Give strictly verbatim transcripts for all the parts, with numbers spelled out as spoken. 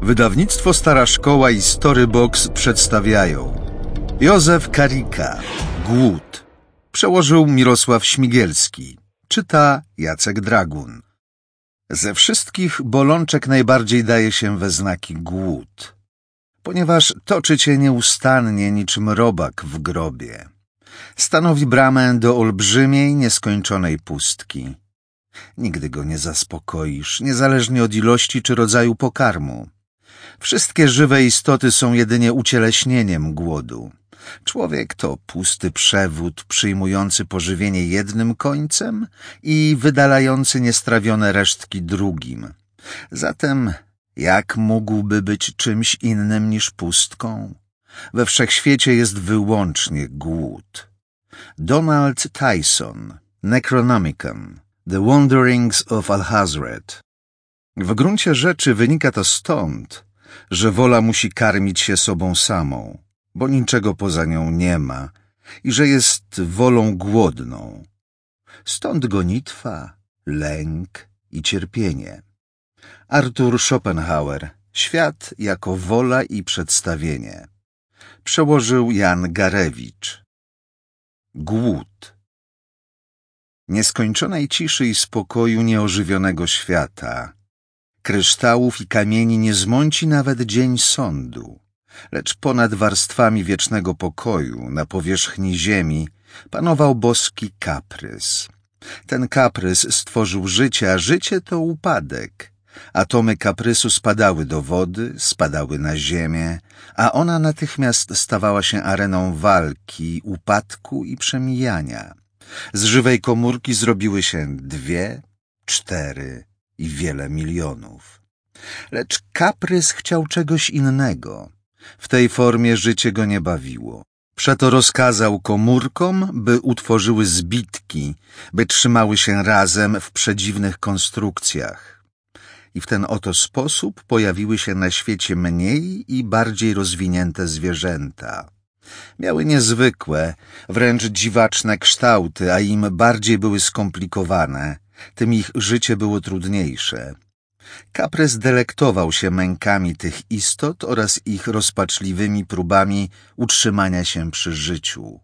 Wydawnictwo Stara Szkoła i Storybox przedstawiają Józef Karika, Głód. Przełożył Mirosław Śmigielski. Czyta Jacek Dragun. Ze wszystkich bolączek najbardziej daje się we znaki głód, ponieważ toczy cię nieustannie niczym robak w grobie. Stanowi bramę do olbrzymiej, nieskończonej pustki. Nigdy go nie zaspokoisz, niezależnie od ilości czy rodzaju pokarmu. Wszystkie żywe istoty są jedynie ucieleśnieniem głodu. Człowiek to pusty przewód przyjmujący pożywienie jednym końcem i wydalający niestrawione resztki drugim. Zatem jak mógłby być czymś innym niż pustką? We wszechświecie jest wyłącznie głód. Donald Tyson, Necronomicon, The Wanderings of Alhazred. W gruncie rzeczy wynika to stąd, że wola musi karmić się sobą samą, bo niczego poza nią nie ma i że jest wolą głodną. Stąd gonitwa, lęk i cierpienie. Arthur Schopenhauer, Świat jako wola i przedstawienie. Przełożył Jan Garewicz. Głód. Nieskończonej ciszy i spokoju nieożywionego świata, kryształów i kamieni nie zmąci nawet dzień sądu, lecz ponad warstwami wiecznego pokoju, na powierzchni ziemi, panował boski kaprys. Ten kaprys stworzył życie, a życie to upadek. Atomy kaprysu spadały do wody, spadały na ziemię, a ona natychmiast stawała się areną walki, upadku i przemijania. Z żywej komórki zrobiły się dwie, cztery i wiele milionów. Lecz kaprys chciał czegoś innego. W tej formie życie go nie bawiło. Przeto rozkazał komórkom, by utworzyły zbitki, by trzymały się razem w przedziwnych konstrukcjach. I w ten oto sposób pojawiły się na świecie mniej i bardziej rozwinięte zwierzęta. Miały niezwykłe, wręcz dziwaczne kształty, a im bardziej były skomplikowane, tym ich życie było trudniejsze. Kaprys delektował się mękami tych istot oraz ich rozpaczliwymi próbami utrzymania się przy życiu.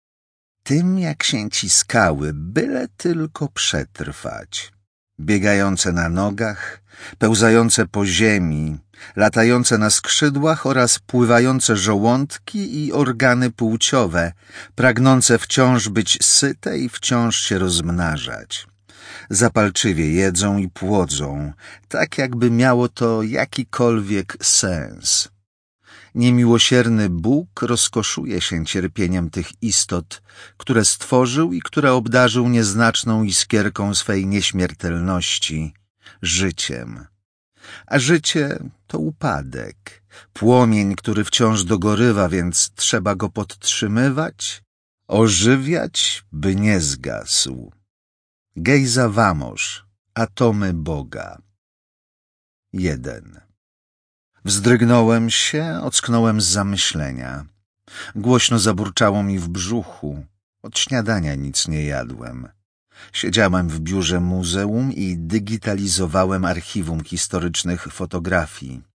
Tym jak się ciskały, byle tylko przetrwać. Biegające na nogach, pełzające po ziemi, latające na skrzydłach oraz pływające żołądki i organy płciowe, pragnące wciąż być syte i wciąż się rozmnażać. Zapalczywie jedzą i płodzą, tak jakby miało to jakikolwiek sens. Niemiłosierny Bóg rozkoszuje się cierpieniem tych istot, które stworzył i które obdarzył nieznaczną iskierką swej nieśmiertelności, życiem. A życie to upadek, płomień, który wciąż dogorywa, więc trzeba go podtrzymywać, ożywiać, by nie zgasł. Gejza Vamosz, Atomy Boga. jeden. Wzdrygnąłem się, ocknąłem z zamyślenia. Głośno zaburczało mi w brzuchu. Od śniadania nic nie jadłem. Siedziałem w biurze muzeum i digitalizowałem archiwum historycznych fotografii.